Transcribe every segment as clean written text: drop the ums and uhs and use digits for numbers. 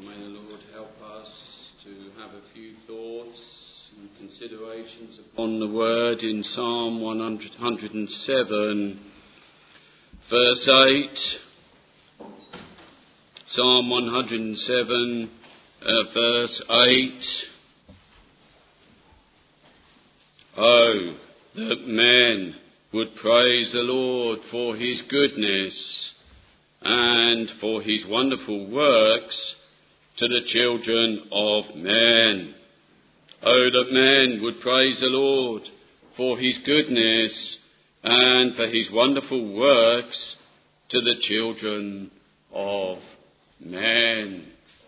May the Lord help us to have a few thoughts and considerations upon the word in Psalm 107, verse 8. Psalm 107, verse 8. Oh, that men would praise the Lord for his goodness and for his wonderful works to the children of men. Oh, that men would praise the Lord for his goodness and for his wonderful works to the children of men.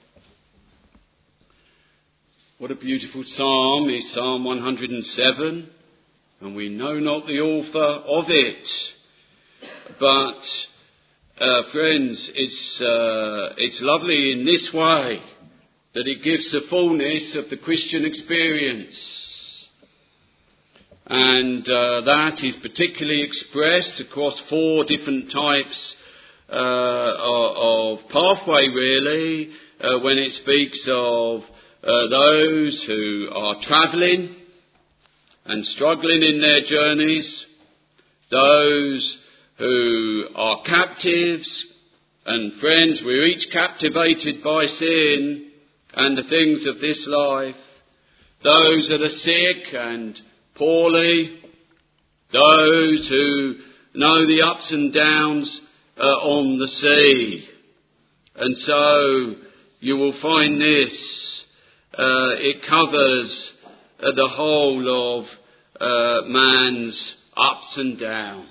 What a beautiful psalm is Psalm 107, and we know not the author of it. But friends, it's lovely in this way that it gives the fullness of the Christian experience. And that is particularly expressed across four different types of pathway, really, when it speaks of those who are travelling and struggling in their journeys, those who are captives, and friends, we're each captivated by sin and the things of this life, those that are sick and poorly, those who know the ups and downs on the sea. And so you will find this, it covers the whole of man's ups and downs.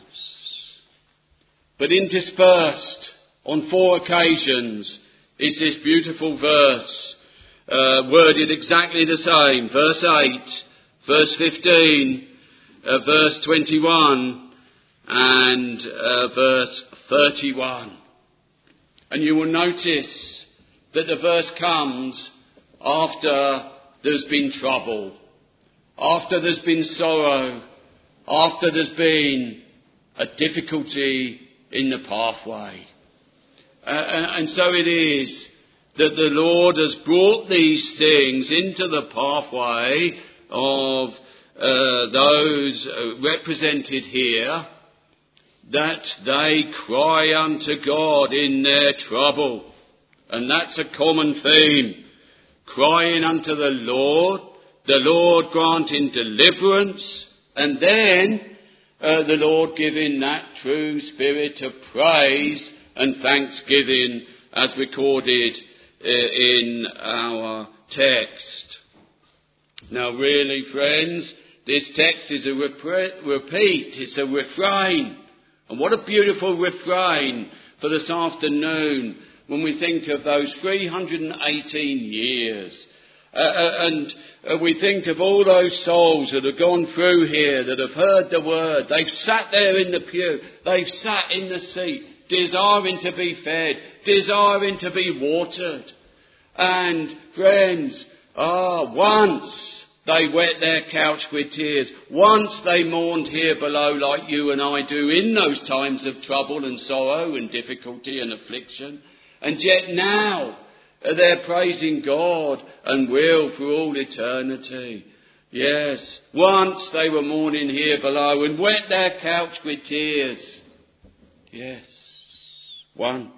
But interspersed on four occasions is this beautiful verse, worded exactly the same. Verse 8, verse 15, verse 21 and verse 31. And you will notice that the verse comes after there's been trouble, after there's been sorrow, after there's been a difficulty in the pathway. And so it is that the Lord has brought these things into the pathway of those represented here, that they cry unto God in their trouble. And that's a common theme. Crying unto the Lord granting deliverance, and then the Lord giving that true spirit of praise and thanksgiving as recorded in our text. Now really, friends, this text is a repeat, it's a refrain. And what a beautiful refrain for this afternoon when we think of those 318 years. And we think of all those souls that have gone through here, that have heard the word. They've sat there in the pew. They've sat in the seat, desiring to be fed, desiring to be watered. And friends, once they wet their couch with tears. Once they mourned here below like you and I do in those times of trouble and sorrow and difficulty and affliction. And yet now they're praising God and will for all eternity. Yes, once they were mourning here below and wet their couch with tears. Yes, once.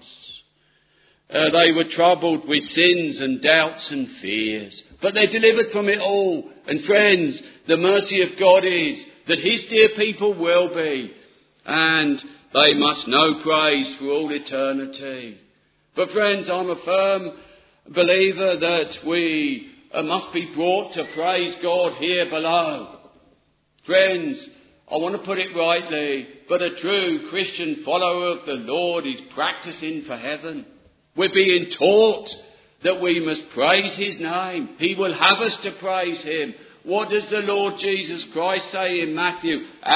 They were troubled with sins and doubts and fears. But they're delivered from it all. And friends, the mercy of God is that his dear people will be. And they must know praise for all eternity. But friends, I'm a firm believer that we must be brought to praise God here below. Friends, I want to put it rightly, but a true Christian follower of the Lord is practicing for heaven. We're being taught that we must praise his name. He will have us to praise him. What does the Lord Jesus Christ say in Matthew?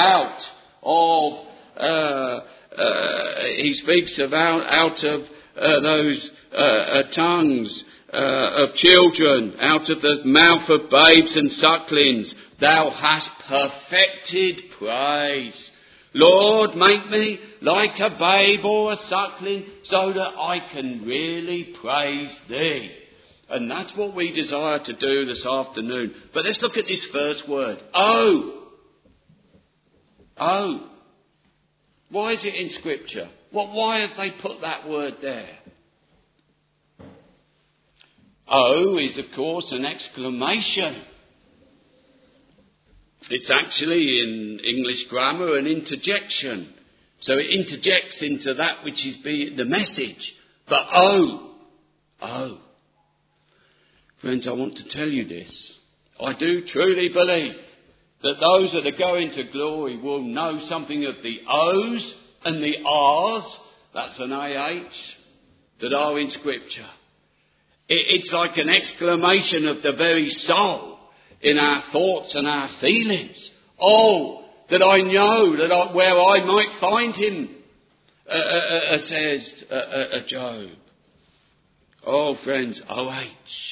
He speaks of out of those tongues of children, out of the mouth of babes and sucklings, thou hast perfected praise. Lord, make me like a babe or a suckling so that I can really praise thee. And that's what we desire to do this afternoon. But let's look at this first word. Oh. Oh. Why is it in Scripture? Why have they put that word there? Oh is, of course, an exclamation. It's actually, in English grammar, an interjection. So it interjects into that which is the message. But oh. Friends, I want to tell you this. I do truly believe that those that are going to glory will know something of the O's and the R's, that's an AH, that are in Scripture. It's like an exclamation of the very soul in our thoughts and our feelings. Oh, that I know where I might find him, says Job. Oh, friends, OH.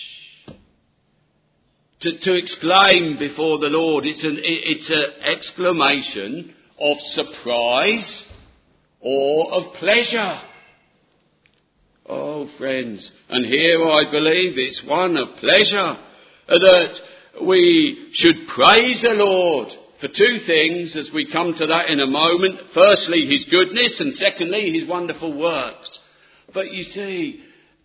To exclaim before the Lord, it's an exclamation of surprise or of pleasure. Oh, friends, and here I believe it's one of pleasure that we should praise the Lord for two things as we come to that in a moment. Firstly, his goodness, and secondly, his wonderful works. But you see,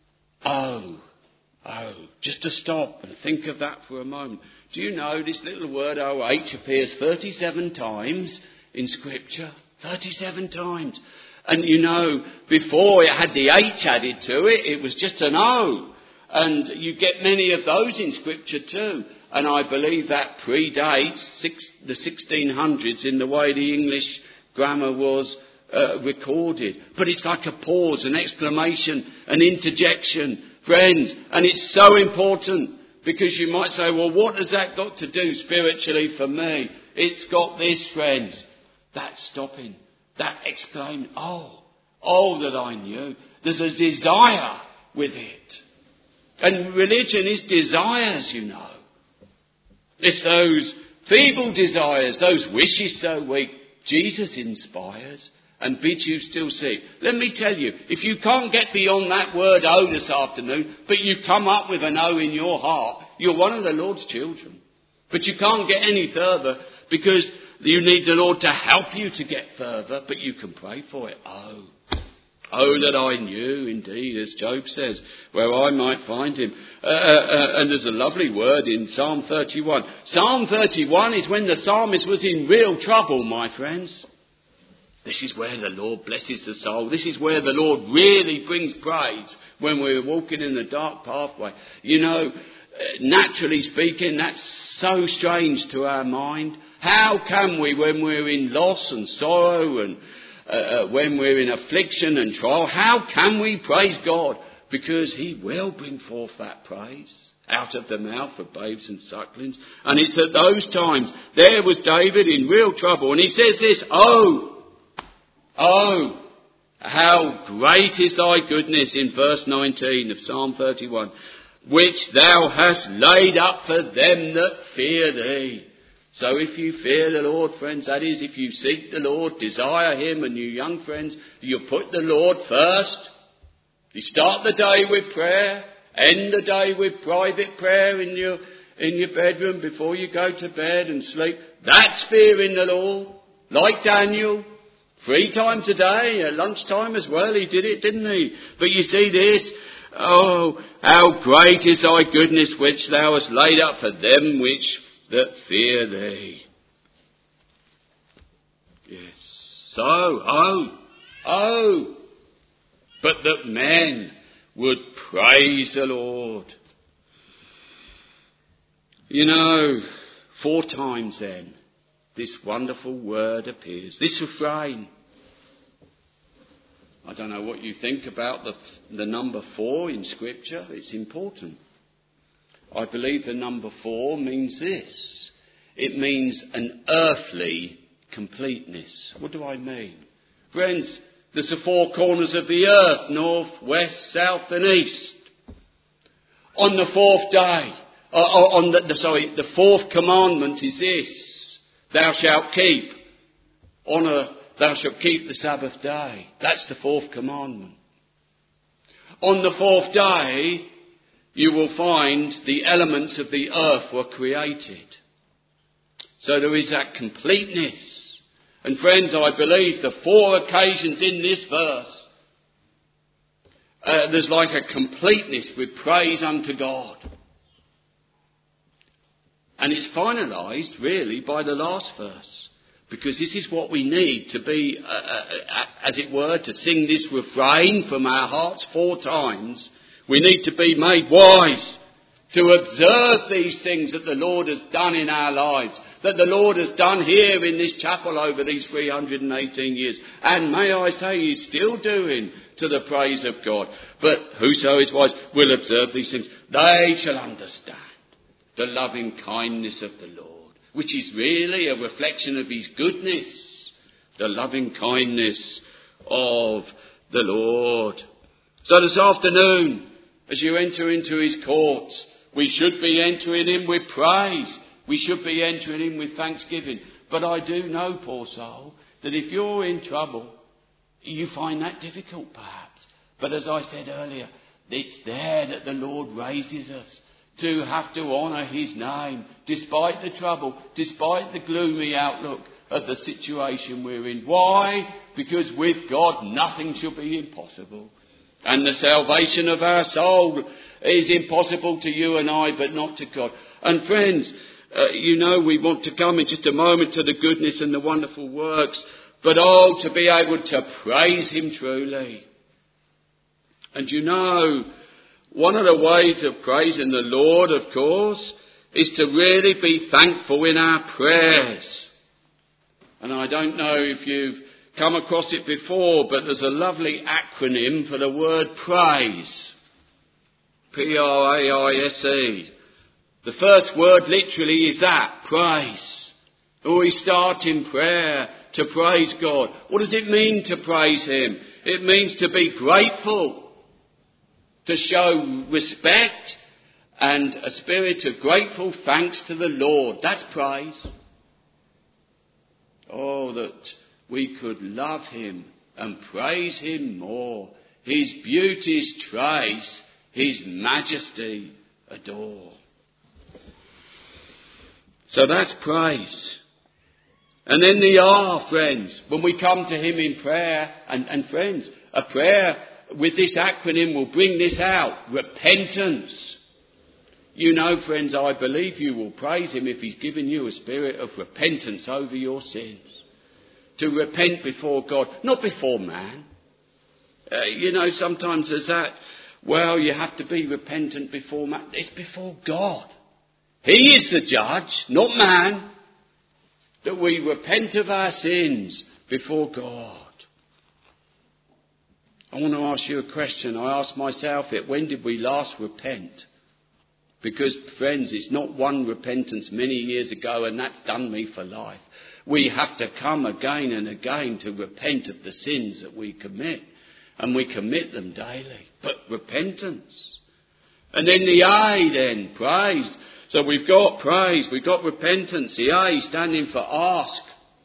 just to stop and think of that for a moment. Do you know this little word OH appears 37 times in Scripture? 37 times. And you know, before it had the H added to it, it was just an O. And you get many of those in Scripture too. And I believe that predates the 1600s in the way the English grammar was recorded. But it's like a pause, an exclamation, an interjection. Friends, and it's so important because you might say, well, what has that got to do spiritually for me? It's got this, friends, that stopping, that exclaiming, oh that I knew. There's a desire with it. And religion is desires, you know. It's those feeble desires, those wishes so weak. Jesus inspires and bids you still see. Let me tell you, if you can't get beyond that word O this afternoon, but you come up with an O in your heart, you're one of the Lord's children. But you can't get any further because you need the Lord to help you to get further, but you can pray for it. Oh, that I knew, indeed, as Job says, where I might find him. And there's a lovely word in Psalm 31. Psalm 31 is when the psalmist was in real trouble, my friends. This is where the Lord blesses the soul. This is where the Lord really brings praise when we're walking in the dark pathway. You know, naturally speaking, that's so strange to our mind. How can we, when we're in loss and sorrow and when we're in affliction and trial, how can we praise God? Because he will bring forth that praise out of the mouth of babes and sucklings. And it's at those times, there was David in real trouble. And he says this, Oh, how great is thy goodness in verse 19 of Psalm 31, which thou hast laid up for them that fear thee. So if you fear the Lord, friends, that is, if you seek the Lord, desire him, and you young friends, you put the Lord first. You start the day with prayer, end the day with private prayer in your bedroom before you go to bed and sleep. That's fearing the Lord. Like Daniel. 3 times a day, at lunchtime as well, he did it, didn't he? But you see this, oh, how great is thy goodness which thou hast laid up for them that fear thee. Yes. So, but that men would praise the Lord. You know, 4 times then, this wonderful word appears. This refrain. I don't know what you think about the number 4 in Scripture. It's important. I believe the number 4 means this. It means an earthly completeness. What do I mean? Friends, there's the 4 corners of the earth, north, west, south and east. On the 4th day, the 4th commandment is this. Thou shalt keep the Sabbath day. That's the 4th commandment. On the 4th day, you will find the elements of the earth were created. So there is that completeness. And friends, I believe the 4 occasions in this verse, there's like a completeness with praise unto God. And it's finalised really by the last verse. Because this is what we need to be, as it were, to sing this refrain from our hearts 4 times. We need to be made wise to observe these things that the Lord has done in our lives, that the Lord has done here in this chapel over these 318 years. And may I say, He's still doing to the praise of God. But whoso is wise will observe these things. They shall understand the loving kindness of the Lord, which is really a reflection of His goodness, the loving kindness of the Lord. So this afternoon, as you enter into His courts, we should be entering in with praise. We should be entering in with thanksgiving. But I do know, poor soul, that if you're in trouble, you find that difficult perhaps. But as I said earlier, it's there that the Lord raises us to have to honour His name, despite the trouble, despite the gloomy outlook of the situation we're in. Why? Because with God nothing shall be impossible. And the salvation of our soul is impossible to you and I, but not to God. And friends, we want to come in just a moment to the goodness and the wonderful works, but to be able to praise Him truly. And one of the ways of praising the Lord, of course, is to really be thankful in our prayers. And I don't know if you've come across it before, but there's a lovely acronym for the word praise. P-R-A-I-S-E. The first word literally is that, praise. We start in prayer to praise God. What does it mean to praise Him? It means to be grateful, to show respect and a spirit of grateful thanks to the Lord. That's praise. Oh, that we could love Him and praise Him more. His beauties trace, His majesty adore. So that's praise. And then the R, friends, when we come to Him in prayer, and friends, a prayer with this acronym will bring this out, repentance. Friends, I believe you will praise Him if He's given you a spirit of repentance over your sins. To repent before God, not before man. Sometimes there's that, you have to be repentant before man. It's before God. He is the judge, not man. That we repent of our sins before God. I want to ask you a question. I asked myself it. When did we last repent? Because, friends, it's not one repentance many years ago, and that's done me for life. We have to come again and again to repent of the sins that we commit. And we commit them daily. But repentance. And then the A then, praise. So we've got praise, we've got repentance. The A standing for ask.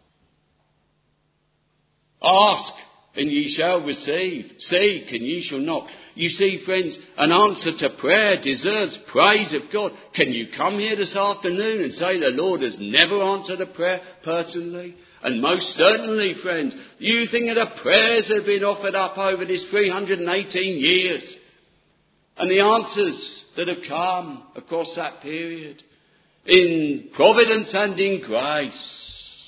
Ask, and ye shall receive. Seek, and ye shall knock. You see, friends, an answer to prayer deserves praise of God. Can you come here this afternoon and say the Lord has never answered a prayer personally? And most certainly, friends, you think of the prayers that have been offered up over this 318 years. And the answers that have come across that period in providence and in grace.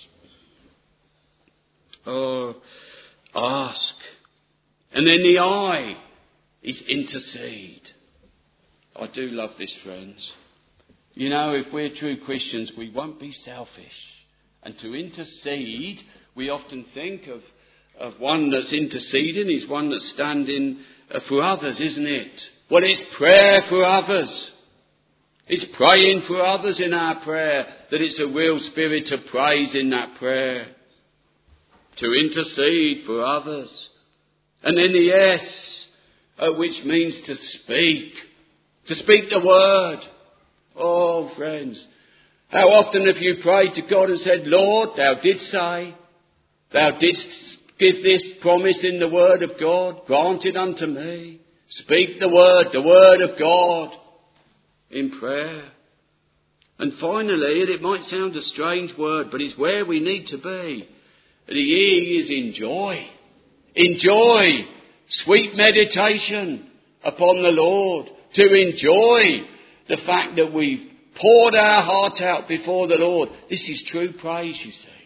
Oh, ask. And then the I is intercede. I do love this, friends. If we're true Christians, we won't be selfish. And to intercede, we often think of one that's interceding is one that's standing for others, isn't it? Well, it's prayer for others. It's praying for others in our prayer, that it's a real spirit of praise in that prayer. To intercede for others. And then the S, which means to speak. To speak the word. Oh, friends, how often have you prayed to God and said, Lord, Thou didst say, Thou didst give this promise in the word of God, granted unto me. Speak the word of God. in prayer. And finally, and it might sound a strange word, but it's where we need to be. The E is enjoy. Enjoy sweet meditation upon the Lord. To enjoy the fact that we've poured our heart out before the Lord. This is true praise, you see.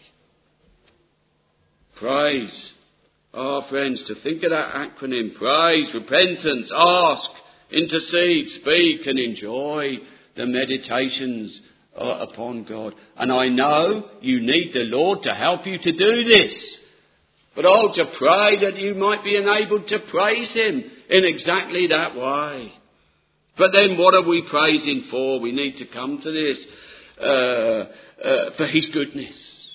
Praise. Friends, to think of that acronym. Praise, repentance, ask, intercede, speak and enjoy the meditations upon God. And I know you need the Lord to help you to do this. But to pray that you might be enabled to praise Him in exactly that way. But then what are we praising for? We need to come to this. For His goodness.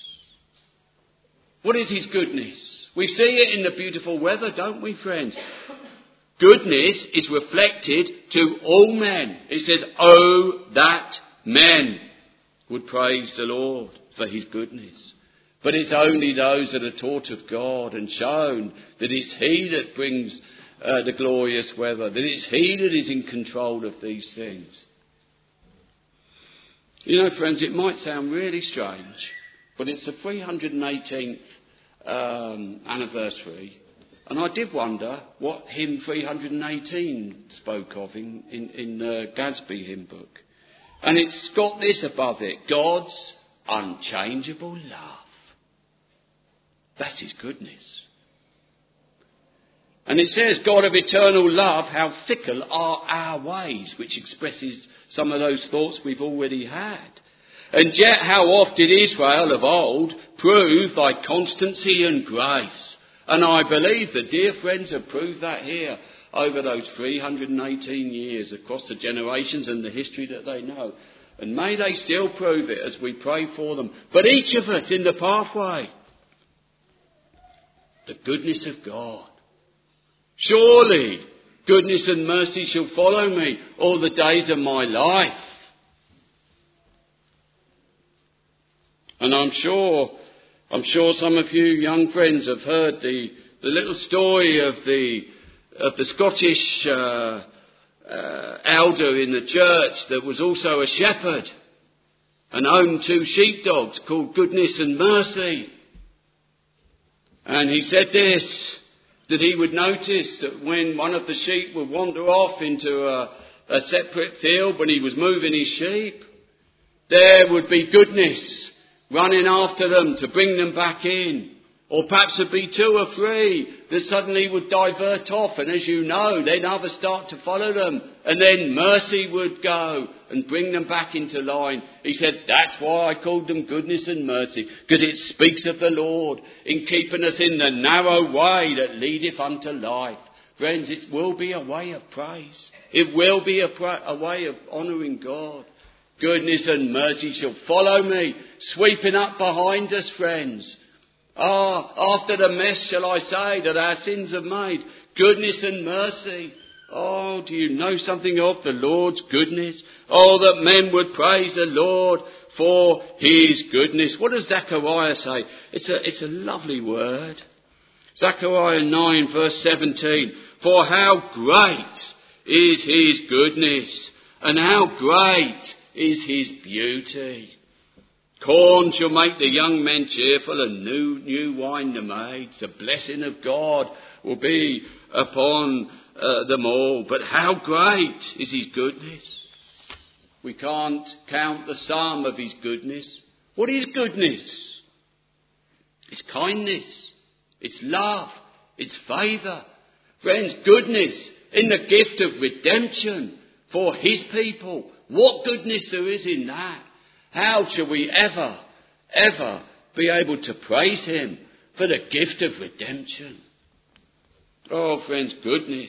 What is His goodness? We see it in the beautiful weather, don't we, friends? Goodness is reflected to all men. It says, oh, that men would praise the Lord for His goodness. But it's only those that are taught of God and shown that it's He that brings the glorious weather, that it's He that is in control of these things. You know, friends, it might sound really strange, but it's the 318th anniversary. And I did wonder what hymn 318 spoke of in the Gadsby hymn book. And it's got this above it: God's unchangeable love. That's His goodness. And it says, God of eternal love, how fickle are our ways, which expresses some of those thoughts we've already had. And yet how oft did Israel of old prove thy constancy and grace. And I believe the dear friends have proved that here over those 318 years across the generations and the history that they know. And may they still prove it as we pray for them. But each of us in the pathway, the goodness of God. Surely goodness and mercy shall follow me all the days of my life. And I'm sure some of you young friends have heard the little story of the Scottish elder in the church that was also a shepherd and owned 2 sheepdogs called Goodness and Mercy. And he said this, that he would notice that when one of the sheep would wander off into a separate field when he was moving his sheep, there would be Goodness running after them to bring them back in. Or perhaps there'd be 2 or 3 that suddenly would divert off, and as you know, then others start to follow them, and then Mercy would go and bring them back into line. He said, that's why I called them Goodness and Mercy, because it speaks of the Lord in keeping us in the narrow way that leadeth unto life. Friends, it will be a way of praise. It will be a way of honouring God. Goodness and mercy shall follow me, sweeping up behind us, friends. After the mess, shall I say, that our sins have made, goodness and mercy. Do you know something of the Lord's goodness? That men would praise the Lord for His goodness. What does Zechariah say? It's a lovely word. Zechariah 9 verse 17. For how great is His goodness, and how great is His beauty. Corn shall make the young men cheerful, and new wine the maids. The blessing of God will be upon them all. But how great is His goodness. We can't count the sum of His goodness. What is goodness? It's kindness. It's love. It's favour. Friends, goodness in the gift of redemption for His people. What goodness there is in that. How shall we ever be able to praise Him for the gift of redemption? Friends, goodness.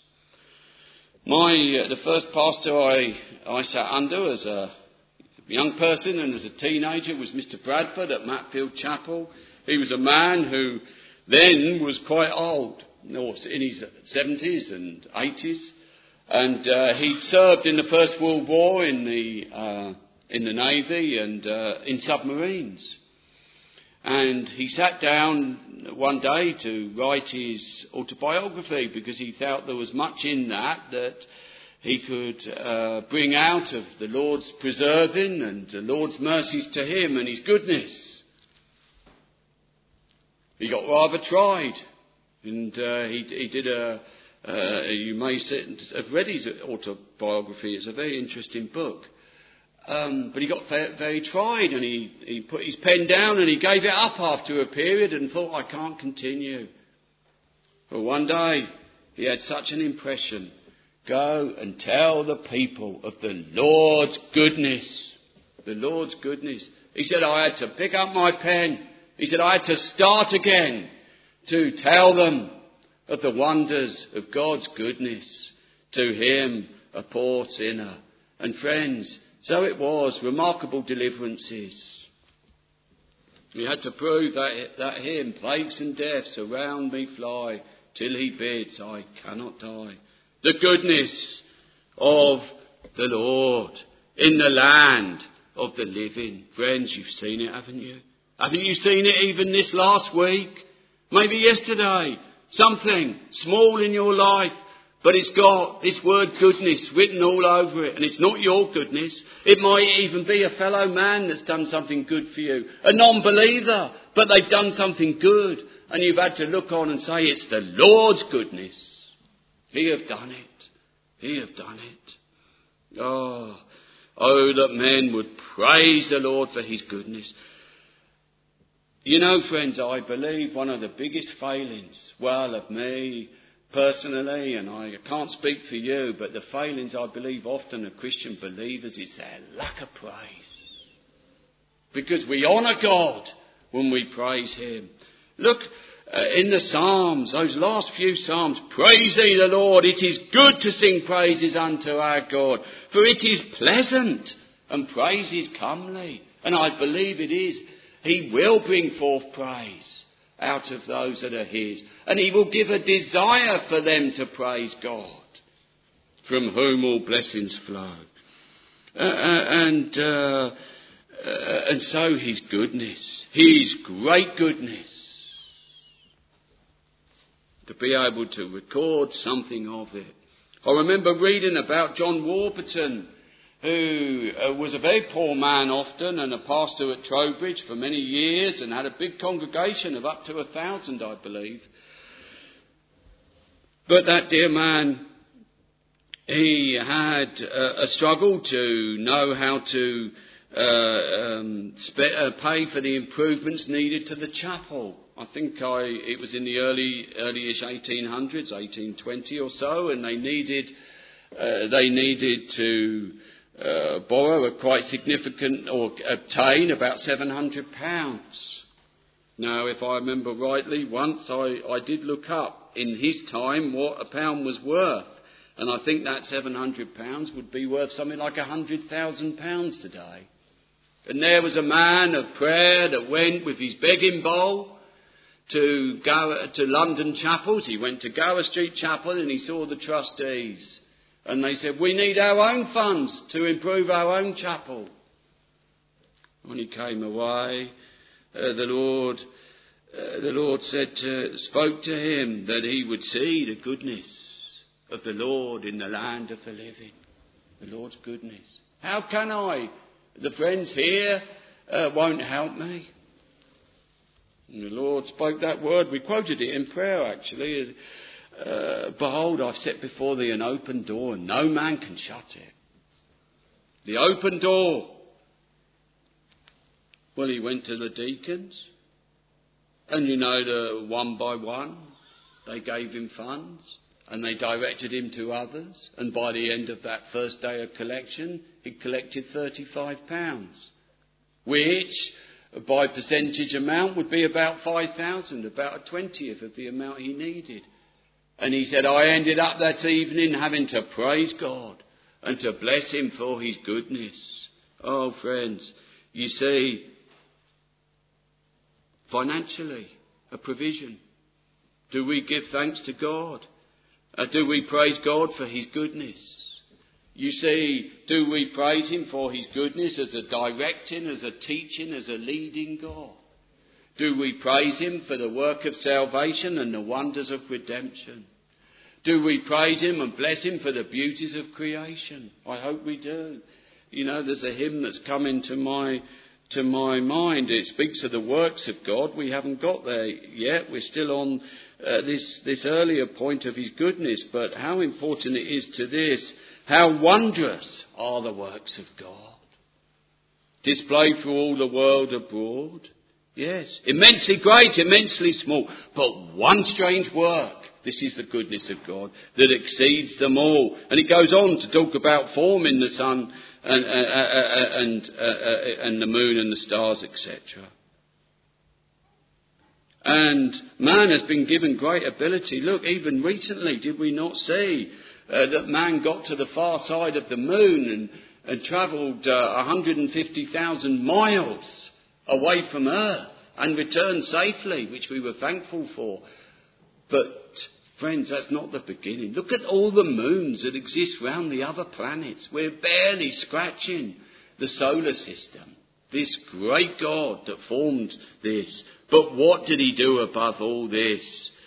The first pastor I sat under as a young person and as a teenager was Mr. Bradford at Matfield Chapel. He was a man who then was quite old, in his 70s and 80s. And he served in the First World War in the Navy and in submarines. And he sat down one day to write his autobiography because he felt there was much in that he could bring out of the Lord's preserving and the Lord's mercies to him and his goodness. He got rather tried, and he did you may have read his autobiography. It's a very interesting book. But he got very tried, and he put his pen down and he gave it up after a period and thought, I can't continue. But one day he had such an impression. Go and tell the people of the Lord's goodness. The Lord's goodness. He said, I had to pick up my pen. He said, I had to start again to tell them of the wonders of God's goodness to him, a poor sinner. And friends, so it was, remarkable deliverances. He had to prove that hymn, plagues and deaths around me fly, till he bids, I cannot die. The goodness of the Lord in the land of the living. Friends, you've seen it, haven't you? Haven't you seen it even this last week? Maybe yesterday. Something small in your life, but it's got this word goodness written all over it. And it's not your goodness. It might even be a fellow man that's done something good for you. A non-believer, but they've done something good. And you've had to look on and say, it's the Lord's goodness. He have done it. He have done it. Oh, that men would praise the Lord for his goodness. You know, friends, I believe one of the biggest failings, of me personally, and I can't speak for you, but the failings I believe often of Christian believers is their lack of praise. Because we honour God when we praise him. Look, in the Psalms, those last few Psalms, praise ye the Lord, it is good to sing praises unto our God, for it is pleasant, and praise is comely. And I believe it is. He will bring forth praise out of those that are his. And he will give a desire for them to praise God, from whom all blessings flow. And so his goodness, his great goodness, to be able to record something of it. I remember reading about John Warburton, who was a very poor man often and a pastor at Trowbridge for many years and had a big congregation of up to 1,000, I believe. But that dear man, he had a struggle to know how to pay for the improvements needed to the chapel. I think it was in the early-ish 1800s, 1820 or so, and they needed to borrow a quite significant, or obtain about £700. Now, if I remember rightly, once I did look up in his time what a pound was worth, and I think that £700 would be worth something like £100,000 today. And there was a man of prayer that went with his begging bowl to London chapels. He went to Gower Street Chapel and he saw the trustees. And they said, we need our own funds to improve our own chapel. When he came away, the Lord spoke to him that he would see the goodness of the Lord in the land of the living. The Lord's goodness. How can I? The friends here won't help me. And the Lord spoke that word. We quoted it in prayer, actually. Behold, I've set before thee an open door, and no man can shut it. The open door. Well, he went to the deacons, and one by one, they gave him funds, and they directed him to others, and by the end of that first day of collection, he collected £35, which, by percentage amount, would be about 5,000, about a 20th of the amount he needed. And he said, I ended up that evening having to praise God and to bless him for his goodness. Oh, friends, you see, financially, a provision. Do we give thanks to God? Do we praise God for his goodness? You see, do we praise him for his goodness as a directing, as a teaching, as a leading God? Do we praise him for the work of salvation and the wonders of redemption? Do we praise him and bless him for the beauties of creation? I hope we do. You know, there's a hymn that's come into my mind. It speaks of the works of God. We haven't got there yet. We're still on this earlier point of his goodness. But how important it is to this. How wondrous are the works of God. Displayed for all the world abroad. Yes, immensely great, immensely small. But one strange work. This is the goodness of God that exceeds them all. And it goes on to talk about forming the sun and the moon and the stars, etc. And man has been given great ability. Look, even recently, did we not see that man got to the far side of the moon and travelled 150,000 miles away from Earth and returned safely, which we were thankful for. But, friends, that's not the beginning. Look at all the moons that exist round the other planets. We're barely scratching the solar system. This great God that formed this. But what did he do above all this?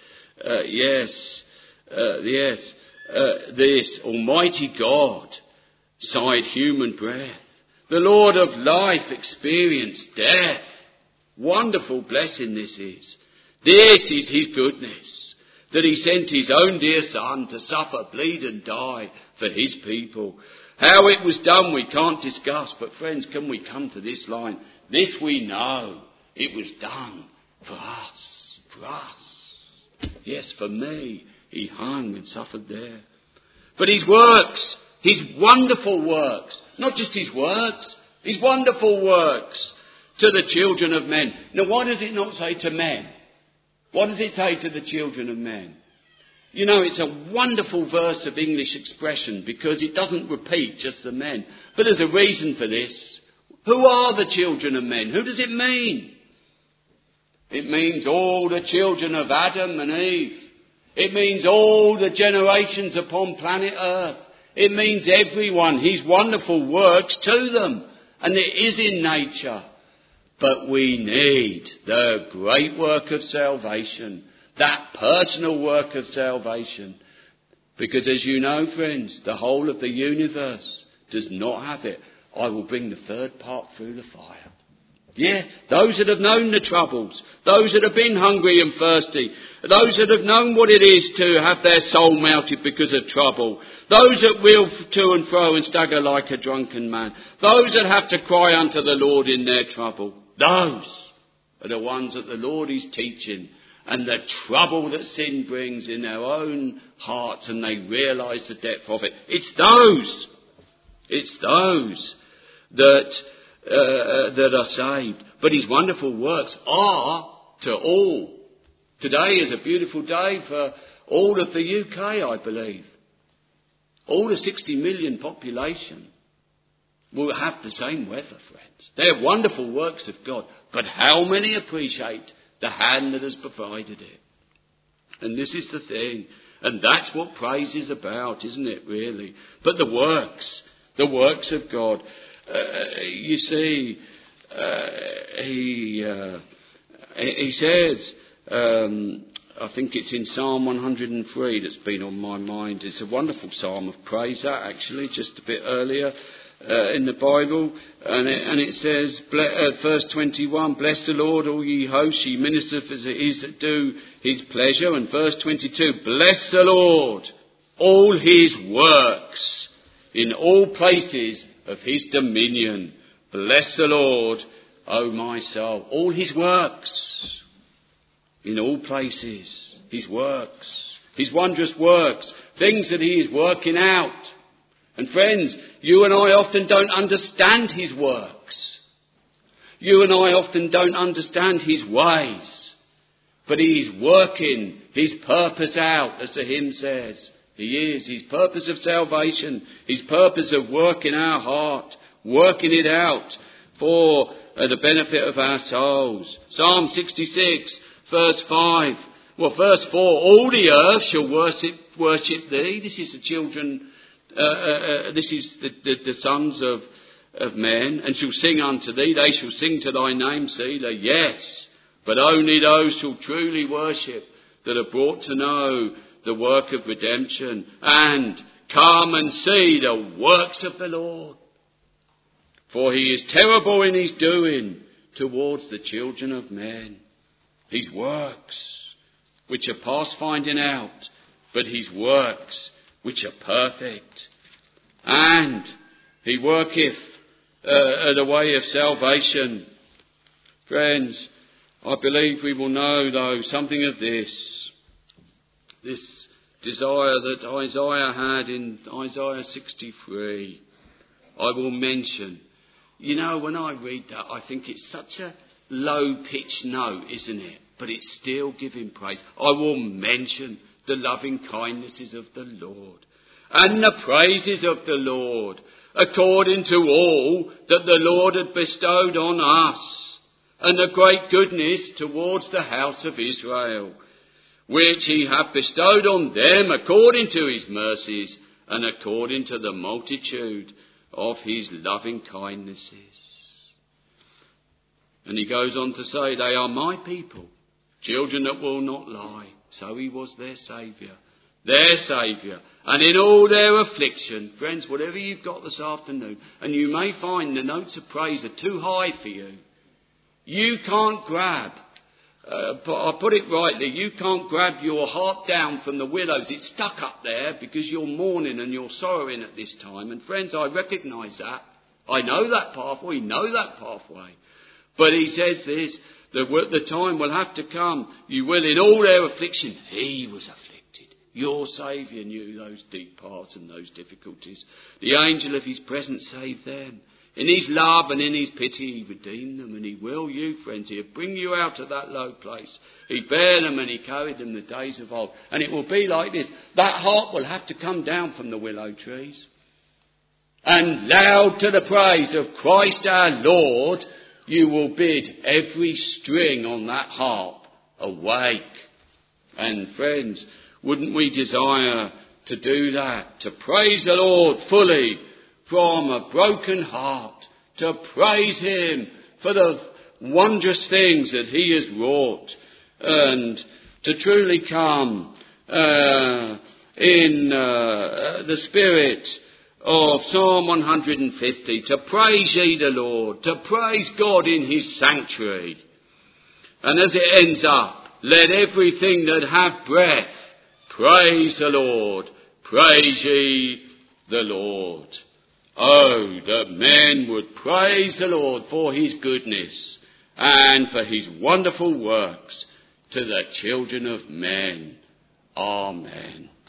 This Almighty God sighed human breath. The Lord of life experienced death. Wonderful blessing this is. This is his goodness. That he sent his own dear son to suffer, bleed and die for his people. How it was done we can't discuss, but friends, can we come to this line? This we know, it was done for us, for us. Yes, for me, he hung and suffered there. But his works, his wonderful works, not just his works, his wonderful works to the children of men. Now why does it not say to men? What does it say to the children of men? You know, it's a wonderful verse of English expression because it doesn't repeat just the men. But there's a reason for this. Who are the children of men? Who does it mean? It means all the children of Adam and Eve. It means all the generations upon planet Earth. It means everyone. His wonderful works to them. And it is in nature. But we need the great work of salvation, that personal work of salvation. Because as you know, friends, the whole of the universe does not have it. I will bring the third part through the fire. Yeah, those that have known the troubles, those that have been hungry and thirsty, those that have known what it is to have their soul melted because of trouble, those that reel to and fro and stagger like a drunken man, those that have to cry unto the Lord in their trouble. Those are the ones that the Lord is teaching and the trouble that sin brings in their own hearts and they realise the depth of it. It's those that are saved. But his wonderful works are to all. Today is a beautiful day for all of the UK, I believe. All the 60 million population will have the same weather, friends. They're wonderful works of God. But how many appreciate the hand that has provided it? And this is the thing. And that's what praise is about, isn't it, really? But the works of God. You see, he says, I think it's in Psalm 103 that's been on my mind. It's a wonderful psalm of praise, that actually, just a bit earlier in the Bible. And it says, verse 21, bless the Lord, all ye hosts, ye ministers as it is that do his pleasure. And verse 22, bless the Lord, all his works, in all places of his dominion. Bless the Lord, O my soul. All his works, in all places, his works, his wondrous works, things that he is working out. And friends, you and I often don't understand his works. You and I often don't understand his ways. But he is working his purpose out, as the hymn says. He is. His purpose of salvation, his purpose of work in our heart, working it out for the benefit of our souls. Psalm 66, verse 5. Well, verse 4, all the earth shall worship thee. This is the children, this is the sons of men, and shall sing unto thee. They shall sing to thy name, Selah. Yes, but only those shall truly worship that are brought to know the work of redemption, and come and see the works of the Lord. For he is terrible in his doing towards the children of men. His works, which are past finding out, but his works, which are perfect. And he worketh the way of salvation. Friends, I believe we will know, though, something of this desire that Isaiah had in Isaiah 63. I will mention. You know, when I read that, I think it's such a low-pitched note, isn't it? But it's still giving praise. I will mention the loving kindnesses of the Lord and the praises of the Lord, according to all that the Lord had bestowed on us, and the great goodness towards the house of Israel, which he hath bestowed on them according to his mercies and according to the multitude of his loving kindnesses. And he goes on to say, they are my people, children that will not lie. So he was their Saviour. Their Saviour. And in all their affliction, friends, whatever you've got this afternoon, and you may find the notes of praise are too high for you, you can't grab, I'll put it rightly, you can't grab your heart down from the willows. It's stuck up there because you're mourning and you're sorrowing at this time. And friends, I recognise that. I know that pathway. We know that pathway. But he says this, the time will have to come. You will, in all their affliction, he was afflicted. Your Saviour knew those deep parts and those difficulties. The angel of his presence saved them. In his love and in his pity, he redeemed them, and he will you, friends. He'll bring you out of that low place. He bare them and he carried them the days of old. And it will be like this. That heart will have to come down from the willow trees. And loud to the praise of Christ our Lord, you will bid every string on that harp awake. And friends, wouldn't we desire to do that? To praise the Lord fully, from a broken heart, to praise him for the wondrous things that he has wrought, and to truly come in the spirit of Psalm 150, to praise ye the Lord, to praise God in his sanctuary. And as it ends up, let everything that hath breath praise the Lord, praise ye the Lord. Oh, that men would praise the Lord for his goodness and for his wonderful works to the children of men. Amen.